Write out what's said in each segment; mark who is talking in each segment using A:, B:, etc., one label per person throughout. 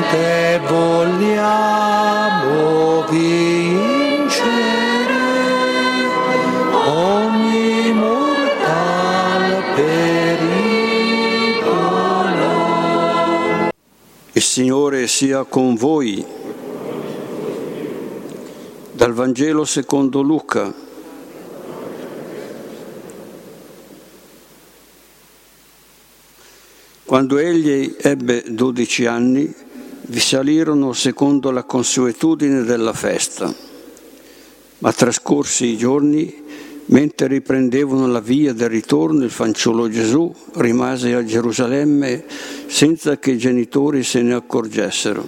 A: te vogliamo vincere ogni mortal pericolo.
B: Il Signore sia con voi. Dal Vangelo secondo Luca. Quando egli ebbe 12 anni, vi salirono secondo la consuetudine della festa. Ma trascorsi i giorni, mentre riprendevano la via del ritorno, il fanciullo Gesù rimase a Gerusalemme senza che i genitori se ne accorgessero.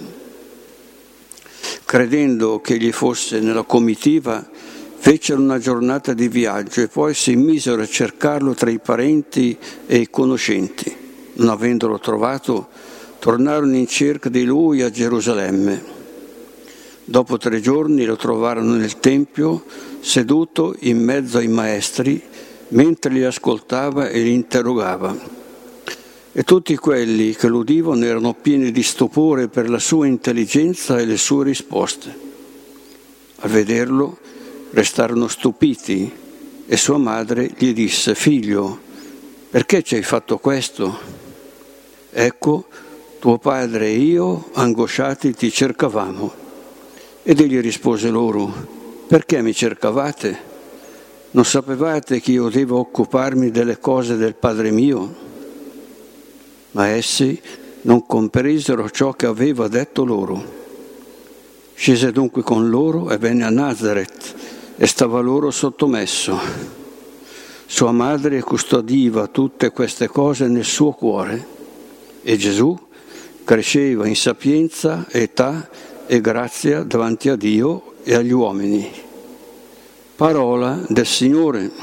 B: Credendo che egli fosse nella comitiva, fecero una giornata di viaggio e poi si misero a cercarlo tra i parenti e i conoscenti. Non avendolo trovato, tornarono in cerca di lui a Gerusalemme. Dopo 3 giorni lo trovarono nel Tempio, seduto in mezzo ai maestri, mentre li ascoltava e li interrogava. E tutti quelli che lo udivano erano pieni di stupore per la sua intelligenza e le sue risposte. Al vederlo restarono stupiti e sua madre gli disse: «Figlio, perché ci hai fatto questo? Ecco, tuo padre e io, angosciati, ti cercavamo». Ed egli rispose loro: «Perché mi cercavate? Non sapevate che io devo occuparmi delle cose del Padre mio?» Ma essi non compresero ciò che aveva detto loro. Scese dunque con loro e venne a Nazaret e stava loro sottomesso. Sua madre custodiva tutte queste cose nel suo cuore. E Gesù cresceva in sapienza, età e grazia davanti a Dio e agli uomini. Parola del Signore.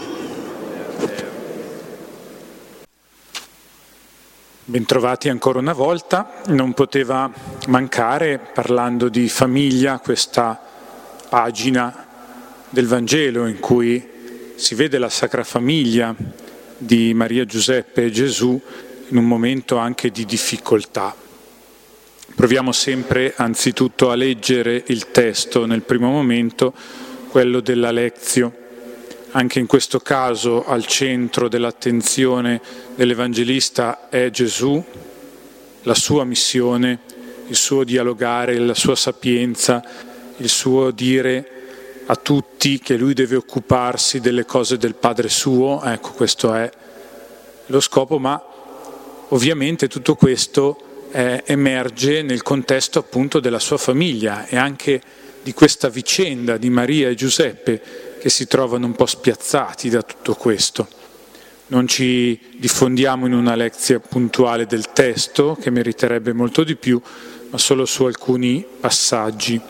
C: Bentrovati ancora una volta. Non poteva mancare, parlando di famiglia, questa pagina del Vangelo in cui si vede la Sacra Famiglia di Maria, Giuseppe e Gesù in un momento anche di difficoltà. Proviamo sempre anzitutto a leggere il testo nel primo momento, quello della Lectio. Anche in questo caso al centro dell'attenzione dell'Evangelista è Gesù, la sua missione, il suo dialogare, la sua sapienza, il suo dire a tutti che lui deve occuparsi delle cose del Padre suo. Ecco, questo è lo scopo, ma ovviamente tutto questo emerge nel contesto appunto della sua famiglia e anche di questa vicenda di Maria e Giuseppe che si trovano un po' spiazzati da tutto questo. Non ci diffondiamo in una lezione puntuale del testo, che meriterebbe molto di più, ma solo su alcuni passaggi.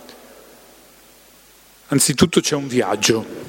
C: Anzitutto c'è un viaggio.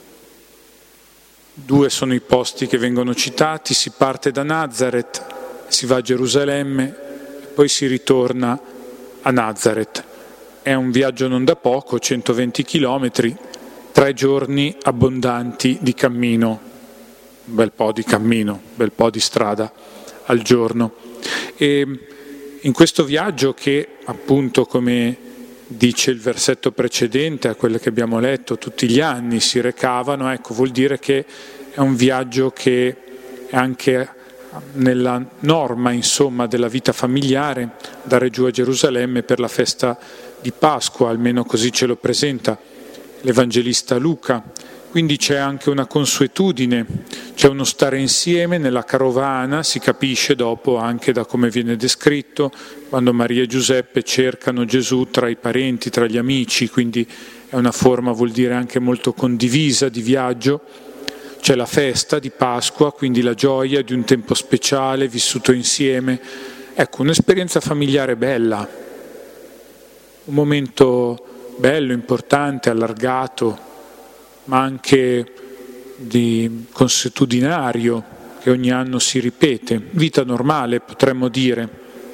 C: 2 sono i posti che vengono citati: si parte da Nazaret, si va a Gerusalemme e poi si ritorna a Nazaret. È un viaggio non da poco, 120 chilometri, 3 giorni abbondanti di cammino, un bel po' di cammino, un bel po' di strada al giorno. E in questo viaggio che appunto, come dice il versetto precedente a quello che abbiamo letto, tutti gli anni si recavano, ecco, vuol dire che è un viaggio che è anche nella norma, insomma, della vita familiare, dare giù a Gerusalemme per la festa di Pasqua, almeno così ce lo presenta l'Evangelista Luca. Quindi c'è anche una consuetudine, c'è uno stare insieme nella carovana, si capisce dopo anche da come viene descritto, quando Maria e Giuseppe cercano Gesù tra i parenti, tra gli amici, quindi è una forma, vuol dire, anche molto condivisa di viaggio. C'è la festa di Pasqua, quindi la gioia di un tempo speciale vissuto insieme. Ecco, un'esperienza familiare bella, un momento bello, importante, allargato, ma anche di consuetudinario che ogni anno si ripete, vita normale potremmo dire.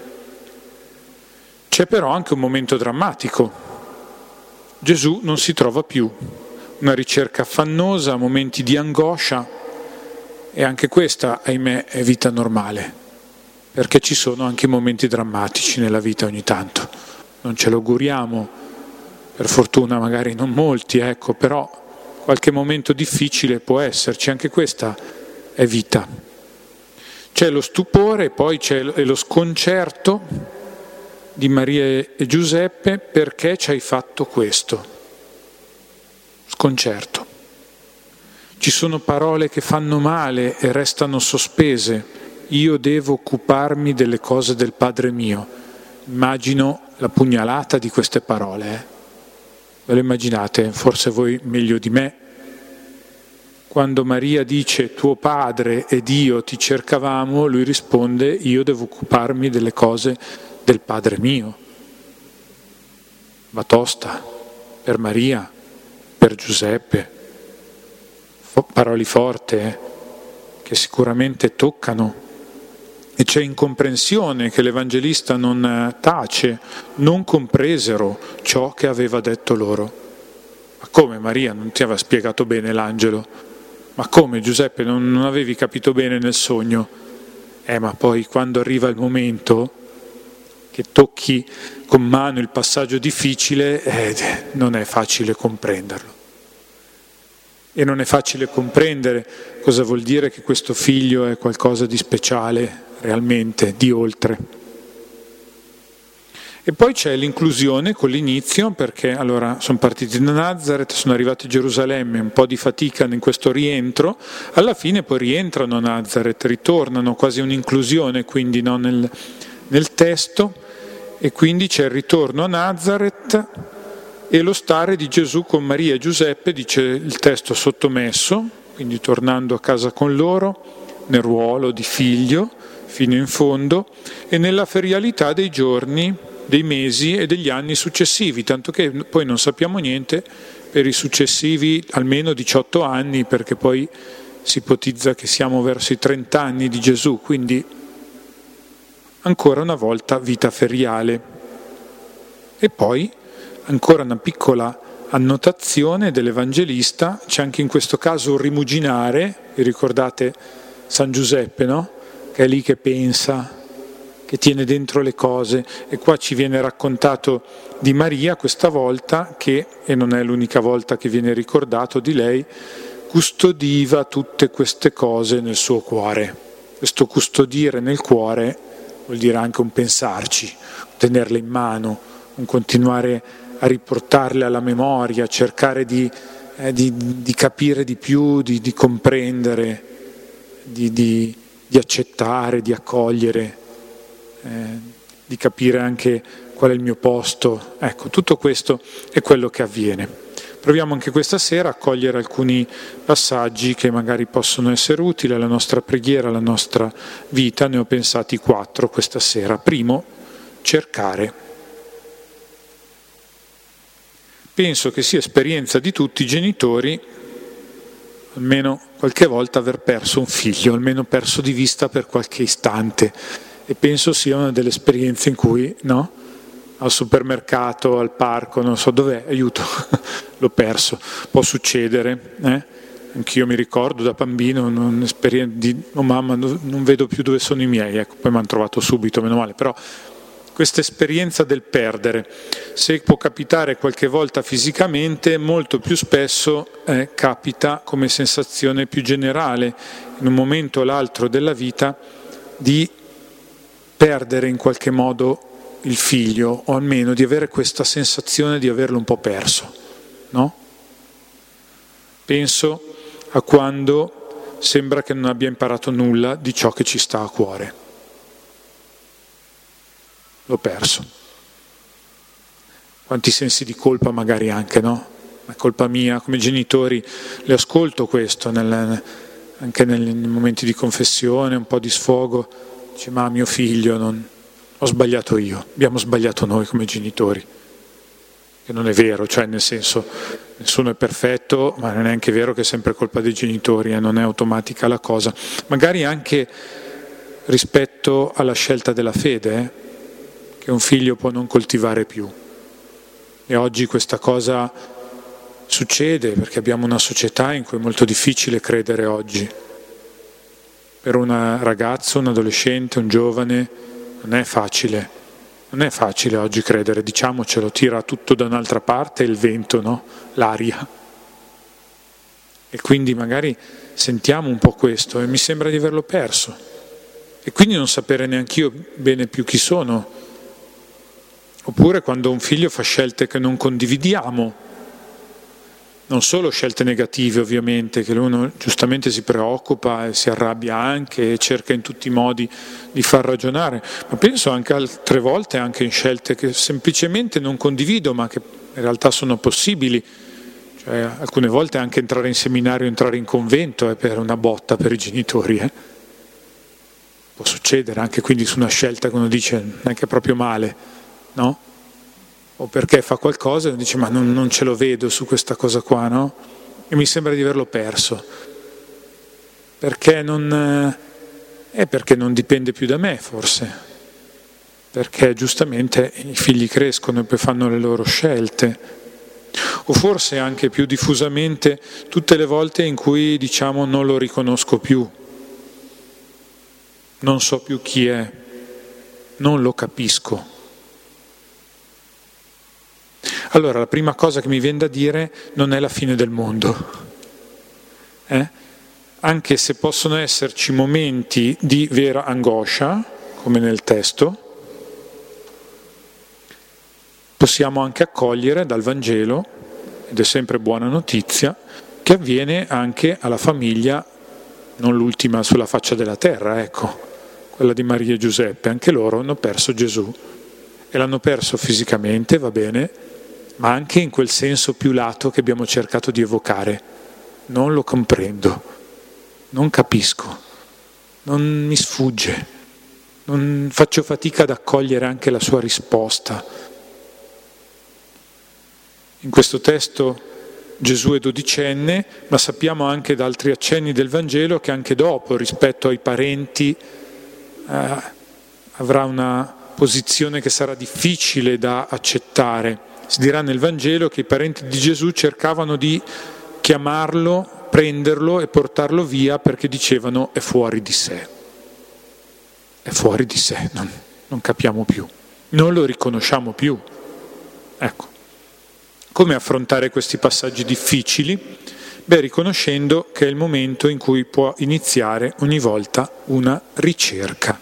C: C'è però anche un momento drammatico. Gesù non si trova più, una ricerca affannosa, momenti di angoscia, e anche questa, ahimè, è vita normale. perché ci sono anche momenti drammatici nella vita ogni tanto. Non ce lo auguriamo, per fortuna magari non molti, però qualche momento difficile può esserci, anche questa è vita. C'è lo stupore, poi c'è lo sconcerto di Maria e Giuseppe: perché ci hai fatto questo? Sconcerto. Ci sono parole che fanno male e restano sospese. Io devo occuparmi delle cose del Padre mio. Immagino la pugnalata di queste parole. Ve lo immaginate? Forse voi meglio di me. Quando Maria dice tuo padre ed io ti cercavamo, lui risponde io devo occuparmi delle cose del Padre mio. Va tosta per Maria, per Giuseppe. Parole forti che sicuramente toccano. E c'è incomprensione che l'Evangelista non tace, non compresero ciò che aveva detto loro. Ma come, Maria, non ti aveva spiegato bene l'angelo? Ma come, Giuseppe, non avevi capito bene nel sogno? Ma poi quando arriva il momento che tocchi con mano il passaggio difficile, non è facile comprenderlo. E non è facile comprendere cosa vuol dire che questo figlio è qualcosa di speciale, realmente, di oltre. E poi c'è l'inclusione con l'inizio, perché allora sono partiti da Nazareth, sono arrivati a Gerusalemme, un po' di fatica in questo rientro, alla fine poi rientrano a Nazareth, ritornano, quasi un'inclusione quindi no, nel testo, e quindi c'è il ritorno a Nazareth e lo stare di Gesù con Maria e Giuseppe, dice il testo sottomesso, quindi tornando a casa con loro, nel ruolo di figlio, fino in fondo, e nella ferialità dei giorni, dei mesi e degli anni successivi, tanto che poi non sappiamo niente per i successivi almeno 18 anni, perché poi si ipotizza che siamo verso i 30 anni di Gesù, quindi ancora una volta vita feriale. E poi ancora una piccola annotazione dell'Evangelista, c'è anche in questo caso un rimuginare, vi ricordate San Giuseppe, no? Che è lì che pensa, che tiene dentro le cose, e qua ci viene raccontato di Maria questa volta che, e non è l'unica volta che viene ricordato di lei, custodiva tutte queste cose nel suo cuore. Questo custodire nel cuore vuol dire anche un pensarci, tenerle in mano, un continuare a riportarle alla memoria, cercare di capire di più, di comprendere, di accettare, di accogliere, di capire anche qual è il mio posto. Ecco, tutto questo è quello che avviene. Proviamo anche questa sera a cogliere alcuni passaggi che magari possono essere utili alla nostra preghiera, alla nostra vita. Ne ho pensati 4 questa sera. Primo, cercare. Penso che sia esperienza di tutti i genitori, almeno qualche volta, aver perso un figlio, almeno perso di vista per qualche istante. E penso sia una delle esperienze in cui, no? Al supermercato, al parco, non so dov'è, aiuto, l'ho perso. Può succedere, Anch'io mi ricordo da bambino un'esperienza di mamma, non vedo più dove sono i miei, ecco, poi mi hanno trovato subito, meno male, però questa esperienza del perdere, se può capitare qualche volta fisicamente, molto più spesso capita come sensazione più generale, in un momento o l'altro della vita, di perdere in qualche modo il figlio, o almeno di avere questa sensazione di averlo un po' perso, no? Penso a quando sembra che non abbia imparato nulla di ciò che ci sta a cuore. L'ho perso. Quanti sensi di colpa magari anche, no? È colpa mia, come genitori le ascolto questo, anche nei momenti di confessione, un po' di sfogo. Dice, ma mio figlio, ho sbagliato io, abbiamo sbagliato noi come genitori. Che non è vero, cioè nel senso, nessuno è perfetto, ma non è neanche vero che è sempre colpa dei genitori, non è automatica la cosa. Magari anche rispetto alla scelta della fede, che un figlio può non coltivare più. E oggi questa cosa succede perché abbiamo una società in cui è molto difficile credere oggi. per un ragazzo, un adolescente, un giovane, non è facile. Non è facile oggi credere, diciamocelo, tira tutto da un'altra parte il vento, no? L'aria. E quindi magari sentiamo un po' questo e mi sembra di averlo perso. E quindi non sapere neanch'io bene più chi sono. Oppure quando un figlio fa scelte che non condividiamo, non solo scelte negative ovviamente, che uno giustamente si preoccupa e si arrabbia anche e cerca in tutti i modi di far ragionare, ma penso anche altre volte anche in scelte che semplicemente non condivido ma che in realtà sono possibili, cioè alcune volte anche entrare in seminario, entrare in convento è per una botta per i genitori, può succedere anche quindi su una scelta che uno dice non è che è proprio male, no? O perché fa qualcosa e dice ma non ce lo vedo su questa cosa qua, no? E mi sembra di averlo perso. Perché non dipende più da me, forse. Perché giustamente i figli crescono e poi fanno le loro scelte. O forse anche più diffusamente tutte le volte in cui diciamo non lo riconosco più, non so più chi è, non lo capisco. Allora, la prima cosa che mi viene da dire non è la fine del mondo, anche se possono esserci momenti di vera angoscia, come nel testo, possiamo anche accogliere dal Vangelo, ed è sempre buona notizia, che avviene anche alla famiglia, non l'ultima sulla faccia della terra, ecco, quella di Maria e Giuseppe, anche loro hanno perso Gesù, e l'hanno perso fisicamente, va bene, ma anche in quel senso più lato che abbiamo cercato di evocare. Non lo comprendo, non capisco, non mi sfugge, non faccio fatica ad accogliere anche la sua risposta. In questo testo Gesù è dodicenne, ma sappiamo anche da altri accenni del Vangelo che anche dopo, rispetto ai parenti, avrà una posizione che sarà difficile da accettare. Si dirà nel Vangelo che i parenti di Gesù cercavano di chiamarlo, prenderlo e portarlo via perché dicevano è fuori di sé. È fuori di sé, non capiamo più, non lo riconosciamo più. Ecco, come affrontare questi passaggi difficili? Beh, riconoscendo che è il momento in cui può iniziare ogni volta una ricerca.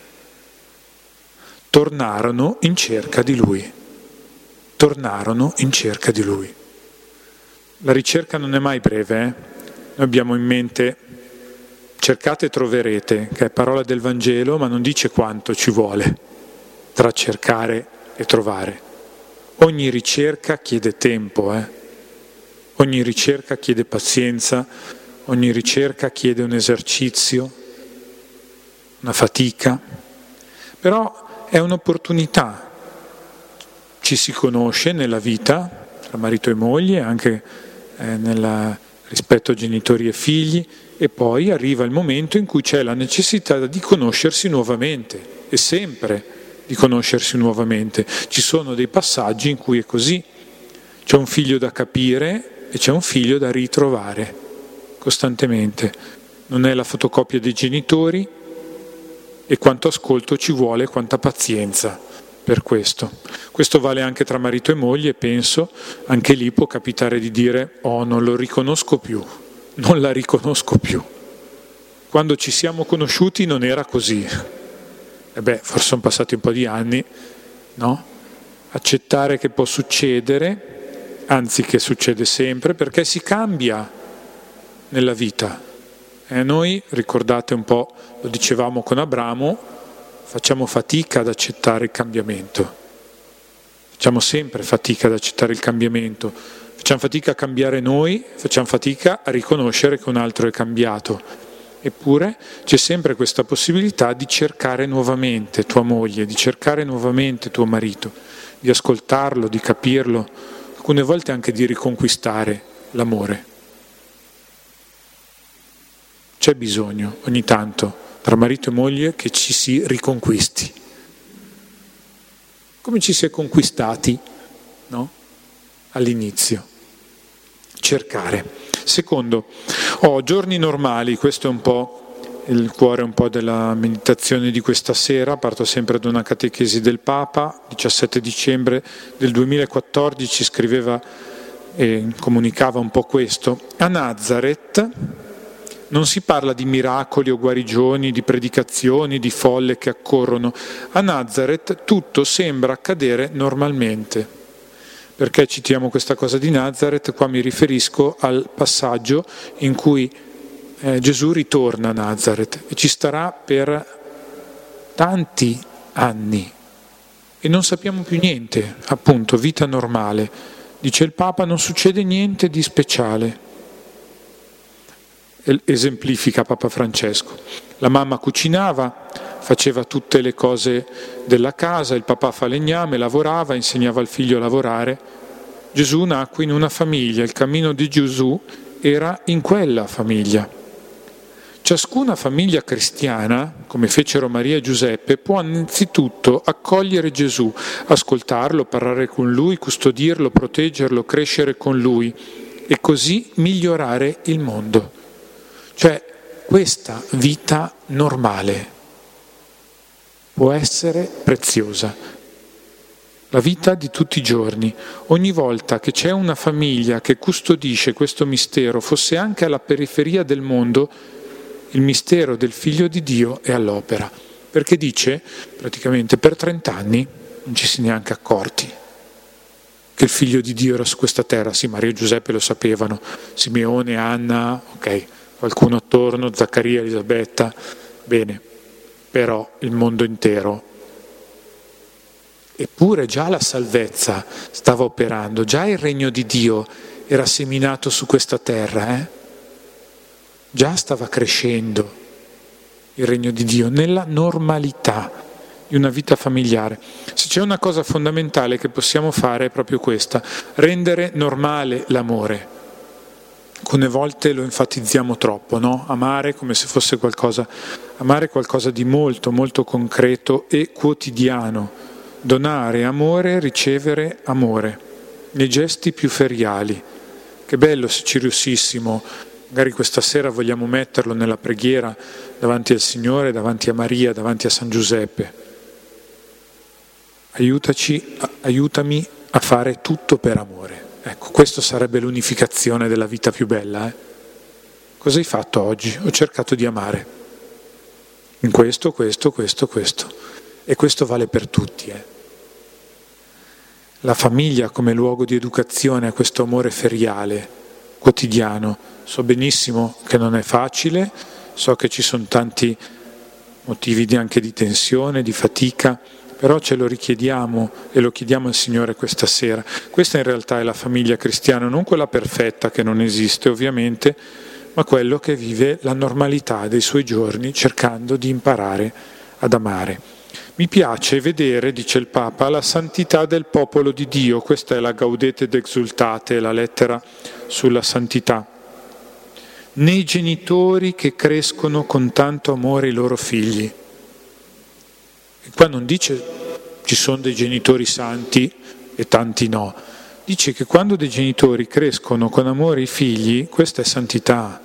C: Tornarono in cerca di lui. Tornarono in cerca di lui. La ricerca non è mai breve, Noi abbiamo in mente cercate e troverete, che è parola del Vangelo, ma non dice quanto ci vuole tra cercare e trovare. Ogni ricerca chiede tempo, Ogni ricerca chiede pazienza, ogni ricerca chiede un esercizio, una fatica, però è un'opportunità. Ci si conosce nella vita, tra marito e moglie, anche nel rispetto a genitori e figli, e poi arriva il momento in cui c'è la necessità di conoscersi nuovamente, e sempre di conoscersi nuovamente. Ci sono dei passaggi in cui è così, c'è un figlio da capire e c'è un figlio da ritrovare costantemente. Non è la fotocopia dei genitori, e quanto ascolto ci vuole, quanta pazienza per questo. Questo vale anche tra marito e moglie, penso, anche lì può capitare di dire non lo riconosco più, non la riconosco più. Quando ci siamo conosciuti non era così. Forse sono passati un po' di anni, no? Accettare che può succedere, anzi che succede sempre, perché si cambia nella vita. Noi, ricordate un po', lo dicevamo con Abramo, facciamo fatica ad accettare il cambiamento. Facciamo sempre fatica ad accettare il cambiamento. Facciamo fatica a cambiare noi, facciamo fatica a riconoscere che un altro è cambiato. Eppure c'è sempre questa possibilità di cercare nuovamente tua moglie, di cercare nuovamente tuo marito, di ascoltarlo, di capirlo, alcune volte anche di riconquistare l'amore. C'è bisogno ogni tanto tra marito e moglie che ci si riconquisti. Come ci si è conquistati, no? All'inizio. Cercare. Secondo, giorni normali, questo è un po' il cuore un po' della meditazione di questa sera. Parto sempre da una catechesi del Papa, 17 dicembre del 2014, scriveva e comunicava un po' questo. A Nazareth non si parla di miracoli o guarigioni, di predicazioni, di folle che accorrono. A Nazareth tutto sembra accadere normalmente. Perché citiamo questa cosa di Nazareth? Qua mi riferisco al passaggio in cui Gesù ritorna a Nazareth e ci starà per tanti anni e non sappiamo più niente, appunto, vita normale. Dice il Papa, non succede niente di speciale. Esemplifica Papa Francesco. La mamma cucinava, faceva tutte le cose della casa, il papà falegname, lavorava, insegnava al figlio a lavorare. Gesù nacque in una famiglia, il cammino di Gesù era in quella famiglia. Ciascuna famiglia cristiana, come fecero Maria e Giuseppe, può innanzitutto accogliere Gesù, ascoltarlo, parlare con Lui, custodirlo, proteggerlo, crescere con Lui e così migliorare il mondo. Cioè, questa vita normale può essere preziosa. La vita di tutti i giorni. Ogni volta che c'è una famiglia che custodisce questo mistero, fosse anche alla periferia del mondo, il mistero del Figlio di Dio è all'opera, perché dice, praticamente per 30 anni non ci si è neanche accorti che il Figlio di Dio era su questa terra. Sì, Maria e Giuseppe lo sapevano, Simeone, Anna, ok, qualcuno attorno, Zaccaria, Elisabetta, bene, però il mondo intero. Eppure già la salvezza stava operando, già il regno di Dio era seminato su questa terra, Già stava crescendo il regno di Dio nella normalità di una vita familiare. Se c'è una cosa fondamentale che possiamo fare è proprio questa, rendere normale l'amore. Alcune volte lo enfatizziamo troppo, no? Amare come se fosse amare qualcosa di molto, molto concreto e quotidiano. Donare amore, ricevere amore, nei gesti più feriali. Che bello se ci riuscissimo. Magari questa sera vogliamo metterlo nella preghiera davanti al Signore, davanti a Maria, davanti a San Giuseppe. Aiutami a fare tutto per amore. Ecco, questo sarebbe l'unificazione della vita più bella. Cosa hai fatto oggi? Ho cercato di amare. In questo. E questo vale per tutti. La famiglia come luogo di educazione a questo amore feriale, quotidiano. So benissimo che non è facile, so che ci sono tanti motivi anche di tensione, di fatica, però ce lo richiediamo e lo chiediamo al Signore questa sera. Questa in realtà è la famiglia cristiana, non quella perfetta che non esiste ovviamente, ma quello che vive la normalità dei suoi giorni cercando di imparare ad amare. Mi piace vedere, dice il Papa, la santità del popolo di Dio. Questa è la Gaudete et Exsultate, la lettera sulla santità. Nei genitori che crescono con tanto amore i loro figli. E qua non dice ci sono dei genitori santi e tanti no. Dice che quando dei genitori crescono con amore i figli, questa è santità.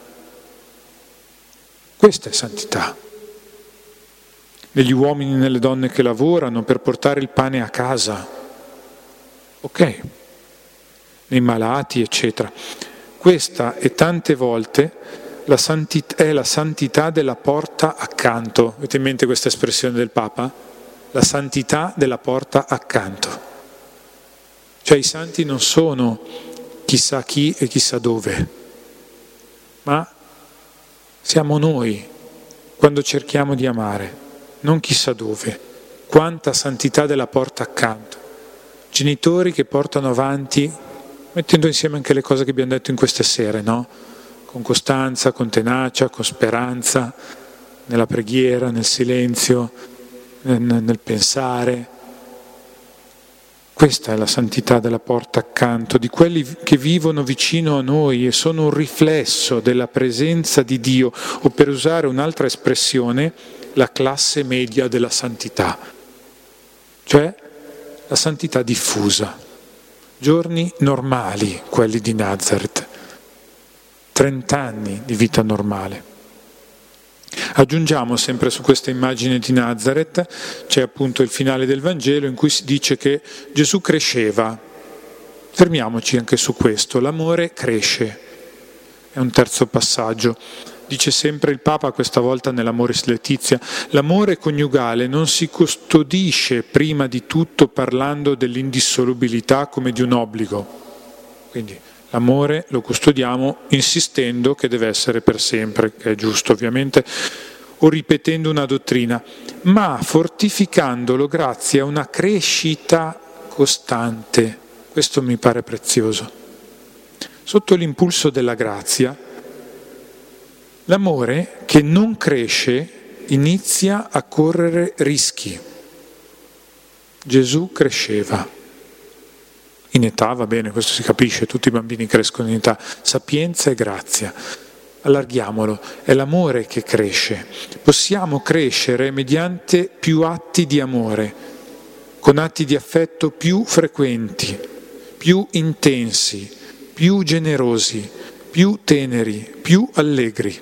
C: Questa è santità. Negli uomini e nelle donne che lavorano per portare il pane a casa. Ok. Nei malati, eccetera. Questa e tante volte è la santità della porta accanto. Avete in mente questa espressione del Papa? La santità della porta accanto. Cioè i santi non sono chissà chi e chissà dove, ma siamo noi quando cerchiamo di amare, non chissà dove. Quanta santità della porta accanto. Genitori che portano avanti, mettendo insieme anche le cose che abbiamo detto in queste sere, no? Con costanza, con tenacia, con speranza, nella preghiera, nel silenzio, nel pensare. Questa è la santità della porta accanto, di quelli che vivono vicino a noi e sono un riflesso della presenza di Dio, o per usare un'altra espressione, la classe media della santità, cioè la santità diffusa. Giorni normali, quelli di Nazareth, 30 anni di vita normale. Aggiungiamo sempre su questa immagine di Nazareth, c'è appunto il finale del Vangelo in cui si dice che Gesù cresceva. Fermiamoci anche su questo, l'amore cresce, è un terzo passaggio. Dice sempre il Papa, questa volta nell'Amoris Laetitia, l'amore coniugale non si custodisce prima di tutto parlando dell'indissolubilità come di un obbligo. Quindi l'amore lo custodiamo insistendo che deve essere per sempre, che è giusto ovviamente, o ripetendo una dottrina, ma fortificandolo grazie a una crescita costante. Questo mi pare prezioso. Sotto l'impulso della grazia, l'amore che non cresce inizia a correre rischi. Gesù cresceva. In età, va bene, questo si capisce, tutti i bambini crescono in età. Sapienza e grazia. Allarghiamolo, è l'amore che cresce. Possiamo crescere mediante più atti di amore, con atti di affetto più frequenti, più intensi, più generosi, più teneri, più allegri.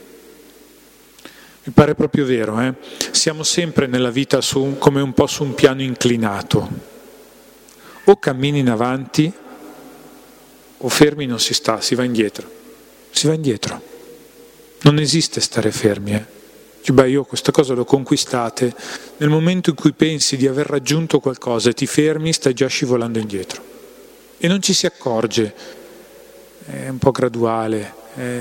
C: Mi pare proprio vero, Siamo sempre nella vita come un po' su un piano inclinato. O cammini in avanti o fermi non si sta, si va indietro. Si va indietro. Non esiste stare fermi. Io queste cose le ho conquistate. Nel momento in cui pensi di aver raggiunto qualcosa e ti fermi, stai già scivolando indietro. E non ci si accorge. È un po' graduale.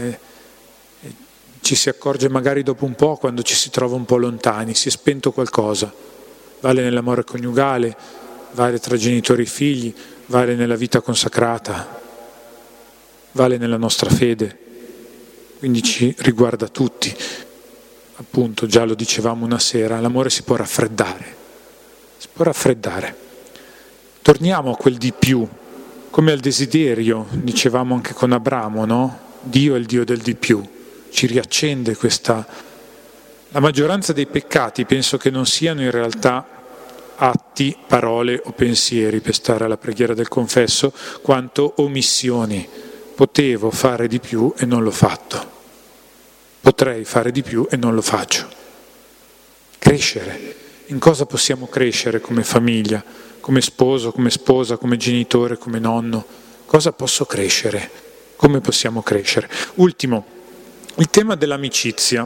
C: Ci si accorge magari dopo un po', quando ci si trova un po' lontani, si è spento qualcosa. Vale nell'amore coniugale, vale tra genitori e figli, vale nella vita consacrata, vale nella nostra fede. Quindi ci riguarda tutti. Appunto, già lo dicevamo una sera, l'amore si può raffreddare. Si può raffreddare. Torniamo a quel di più, come al desiderio, dicevamo anche con Abramo, no? Dio è il Dio del di più. Ci riaccende questa... La maggioranza dei peccati penso che non siano in realtà atti, parole o pensieri, per stare alla preghiera del confesso, quanto omissioni. Potevo fare di più e non l'ho fatto. Potrei fare di più e non lo faccio. Crescere. In cosa possiamo crescere come famiglia, come sposo, come sposa, come genitore, come nonno? Cosa posso crescere? Come possiamo crescere? Ultimo, il tema dell'amicizia.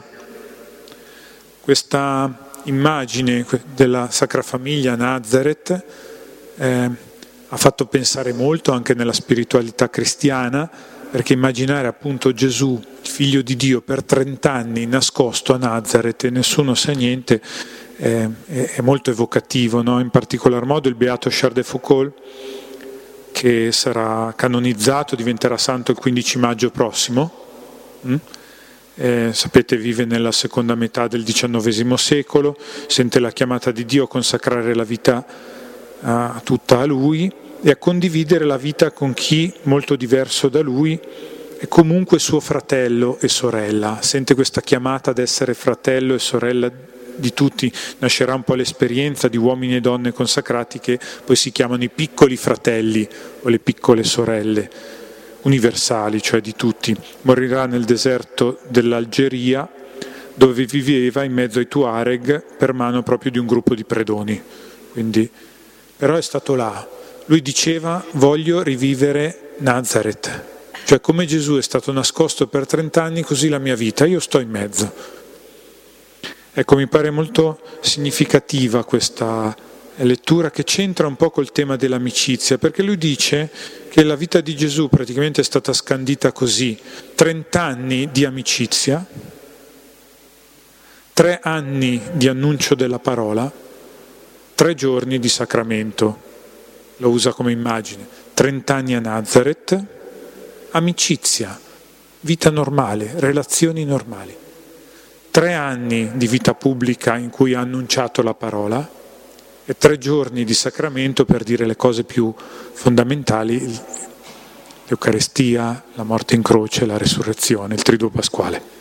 C: Questa immagine della Sacra Famiglia a Nazareth ha fatto pensare molto anche nella spiritualità cristiana, perché immaginare appunto Gesù, il figlio di Dio, per 30 anni nascosto a Nazareth e nessuno sa niente, è molto evocativo, no? In particolar modo il beato Charles de Foucauld, che sarà canonizzato, diventerà santo il 15 maggio prossimo, sapete, vive nella seconda metà del XIX secolo, sente la chiamata di Dio a consacrare la vita tutta a Lui e a condividere la vita con chi molto diverso da Lui è comunque suo fratello e sorella. Sente questa chiamata ad essere fratello e sorella di tutti. Nascerà un po' l'esperienza di uomini e donne consacrati che poi si chiamano i piccoli fratelli o le piccole sorelle universali, cioè di tutti. Morirà nel deserto dell'Algeria, dove viveva in mezzo ai Tuareg per mano proprio di un gruppo di predoni. Quindi, però è stato là. Lui diceva: voglio rivivere Nazareth. Cioè, come Gesù è stato nascosto per 30 anni, così la mia vita, io sto in mezzo. Ecco, mi pare molto significativa questa lettura, che c'entra un po' col tema dell'amicizia, perché lui dice che la vita di Gesù praticamente è stata scandita così: 30 anni di amicizia, 3 anni di annuncio della parola, 3 giorni di sacramento. Lo usa come immagine. 30 anni a Nazareth, amicizia, vita normale, relazioni normali. 3 anni di vita pubblica in cui ha annunciato la parola e 3 giorni di sacramento per dire le cose più fondamentali: l'Eucarestia, la morte in croce, la resurrezione, il Triduo Pasquale.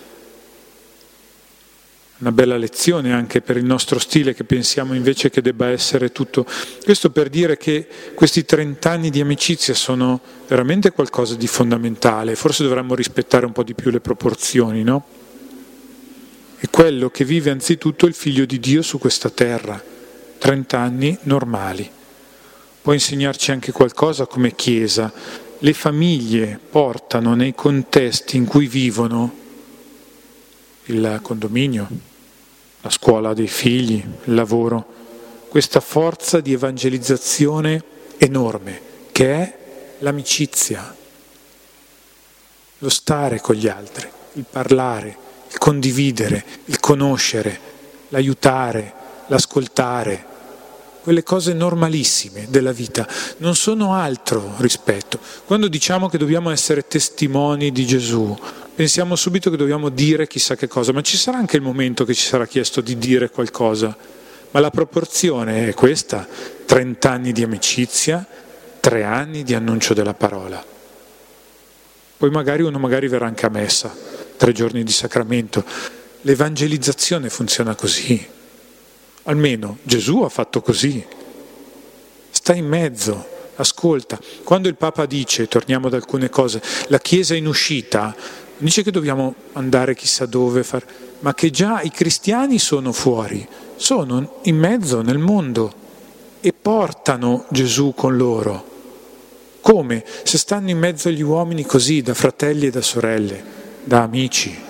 C: Una bella lezione anche per il nostro stile, che pensiamo invece che debba essere tutto. Questo per dire che questi 30 anni di amicizia sono veramente qualcosa di fondamentale. Forse dovremmo rispettare un po' di più le proporzioni, no? è quello che vive anzitutto il Figlio di Dio su questa terra, 30 anni normali. Può insegnarci anche qualcosa come Chiesa. Le famiglie portano nei contesti in cui vivono, il condominio, la scuola dei figli, il lavoro, questa forza di evangelizzazione enorme, che è l'amicizia, lo stare con gli altri, il parlare, il condividere, il conoscere, l'aiutare, l'ascoltare. Quelle cose normalissime della vita non sono altro rispetto. Quando diciamo che dobbiamo essere testimoni di Gesù, pensiamo subito che dobbiamo dire chissà che cosa, ma ci sarà anche il momento che ci sarà chiesto di dire qualcosa. Ma la proporzione è questa: 30 anni di amicizia, 3 anni di annuncio della parola. Poi uno verrà anche a messa, 3 giorni di sacramento. L'evangelizzazione funziona così. Almeno Gesù ha fatto così. Sta in mezzo, ascolta. Quando il Papa dice, torniamo ad alcune cose, la Chiesa in uscita, dice che dobbiamo andare chissà dove, ma che già i cristiani sono fuori, sono in mezzo nel mondo e portano Gesù con loro. Come? Se stanno in mezzo agli uomini così, da fratelli e da sorelle, da amici.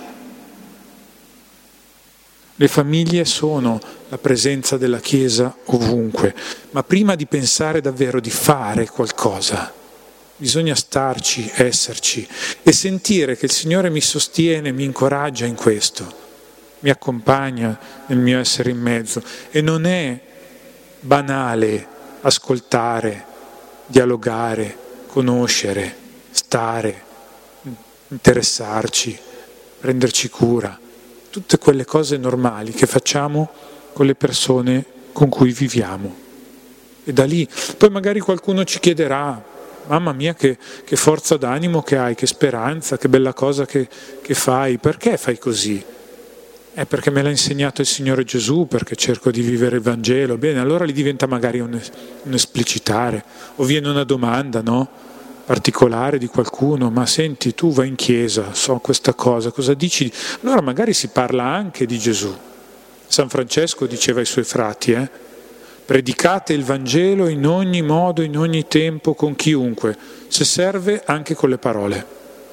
C: Le famiglie sono la presenza della Chiesa ovunque, ma prima di pensare davvero di fare qualcosa, bisogna starci, esserci e sentire che il Signore mi sostiene, mi incoraggia in questo, mi accompagna nel mio essere in mezzo. E non è banale ascoltare, dialogare, conoscere, stare, interessarci, prenderci cura. Tutte quelle cose normali che facciamo con le persone con cui viviamo. E da lì, poi magari qualcuno ci chiederà: mamma mia, che forza d'animo che hai, che speranza, che bella cosa che fai, perché fai così? Perché me l'ha insegnato il Signore Gesù, perché cerco di vivere il Vangelo. Bene, allora lì diventa magari un esplicitare, o viene una domanda, no? Particolare di qualcuno: ma senti, tu vai in chiesa, so questa cosa dici? Allora magari si parla anche di Gesù. San Francesco diceva ai suoi frati: predicate il Vangelo in ogni modo, in ogni tempo, con chiunque, se serve anche con le parole.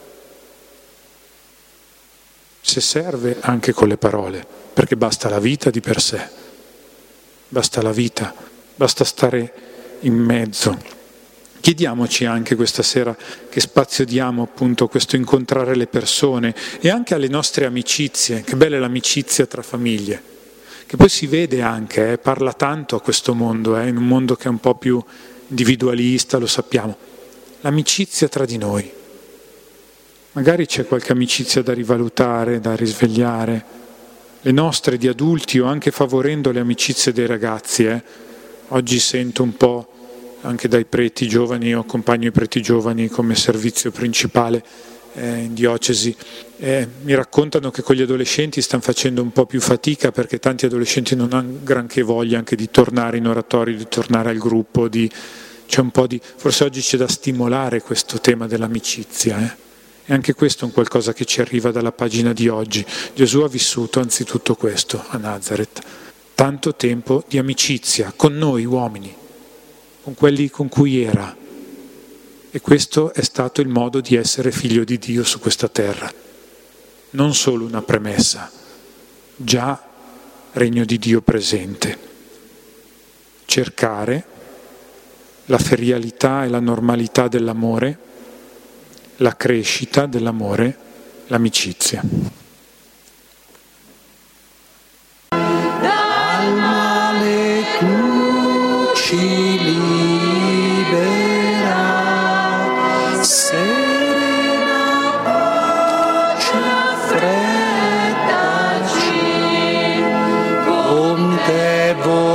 C: Se serve anche con le parole, perché basta la vita di per sé, basta la vita, basta stare in mezzo. Chiediamoci anche questa sera che spazio diamo appunto a questo incontrare le persone e anche alle nostre amicizie. Che bella è l'amicizia tra famiglie, che poi si vede anche, parla tanto a questo mondo, in un mondo che è un po' più individualista, lo sappiamo. L'amicizia tra di noi. Magari c'è qualche amicizia da rivalutare, da risvegliare, le nostre di adulti o anche favorendo le amicizie dei ragazzi. Oggi sento un po' anche dai preti giovani, io accompagno i preti giovani come servizio principale in diocesi, mi raccontano che con gli adolescenti stanno facendo un po' più fatica perché tanti adolescenti non hanno granché voglia anche di tornare in oratorio, di tornare al gruppo, c'è un po' forse oggi c'è da stimolare questo tema dell'amicizia. E anche questo è un qualcosa che ci arriva dalla pagina di oggi. Gesù ha vissuto anzitutto questo a Nazareth, tanto tempo di amicizia con noi uomini, con quelli con cui era. E questo è stato il modo di essere figlio di Dio su questa terra. Non solo una premessa, già regno di Dio presente. Cercare la ferialità e la normalità dell'amore, la crescita dell'amore, l'amicizia.
A: Dal male tu ci libera, serena pace affrettaci, con te